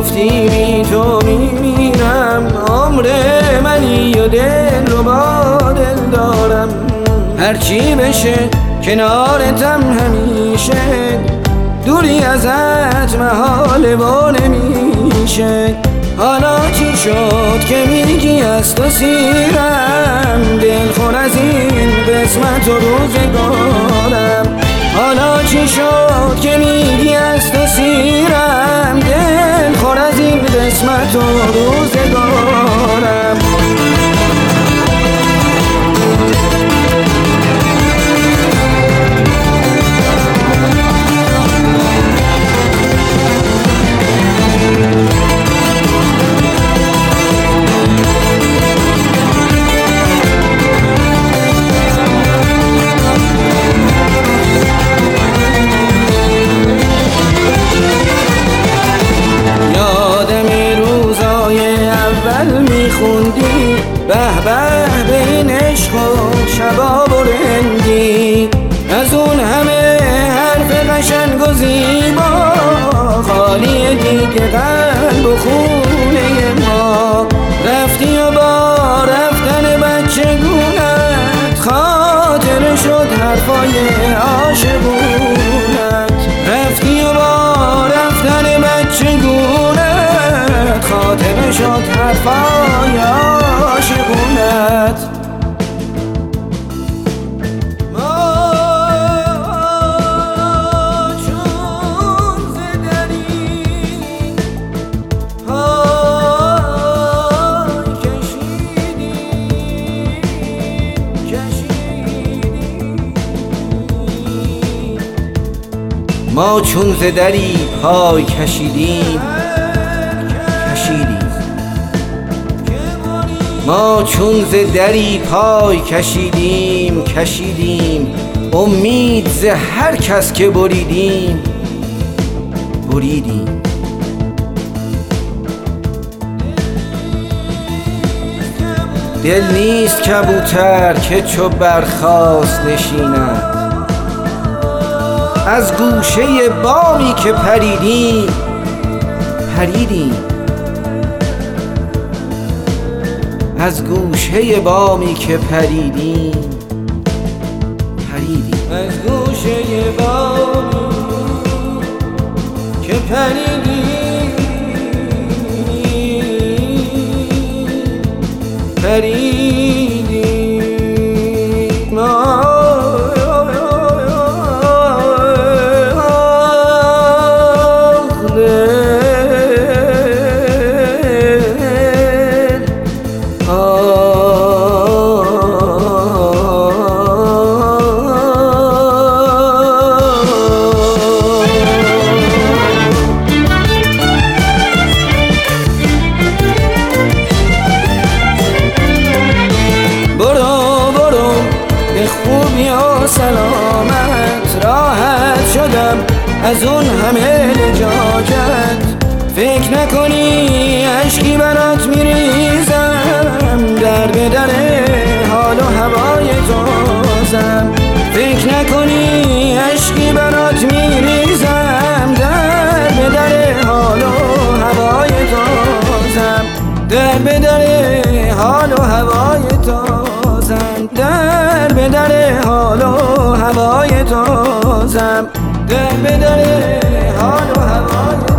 گفتی بی تو میمیرم، عمر منی و دل رو با دل دارم. هرچی بشه کنارتم همیشه، دوری ازت محاله و نمیشه. حالا چی شد که میگی از تو سیرم، دلخور از این قسمت و روزگارم. حالا چی شد که میگی از تو سیرم، دلخور از این قسمت و روزگارم. میخوندی به به به این عشق و شباب و رندی، از اون همه حرف قشنگ و زیبا، خالی دیگه قلب و خونه ما. رفتی و با رفتن بچگونت، خاطر شد حرفای عاشقونت. رفتی و با رفتن بچگونت، خاطر شد حرفای عاشقونت. ما چون ز دری پای کشیدیم، ما چون ز دری پای کشیدیم، امید ز هر کس که بریدیم. دل نیست کبوتر که چو برخاست نشیند، از گوشه بامی که پریدیم. از گوشه بامی که پریدیم. از گوشه بامی که پریدیم. خوبی و سلامت، راحت شدم از اون همه لجاجت. فکر نکنی عشقی برات میریزم، در به در حال و هوای تازم. فکر نکنی عشقی برات میریزم، در به در حال و هوای تازم. در به در حال و هوای تازم، در به در حال و هوای تازم، در به در حال و هوای